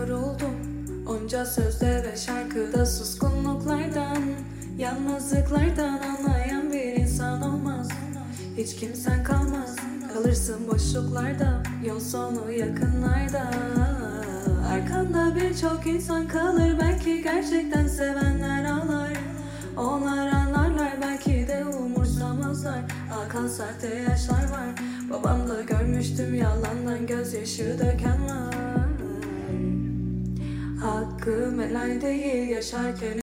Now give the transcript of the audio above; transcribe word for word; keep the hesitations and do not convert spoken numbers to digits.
yoruldum onca sözde ve şarkıda, suskunluklardan, yalnızlıklardan. Anlayan bir insan olmaz, hiç kimsen kalmaz. Kalırsın boşluklarda, yol sonu yakınlarda. Arkanda birçok insan kalır, belki gerçekten sevenler ağlar. Onlar anlarlar, belki de umursamazlar. Akan sahte yaşlar var, babamda görmüştüm yalandan gözyaşı döken var. Hakkım helal değil yaşarken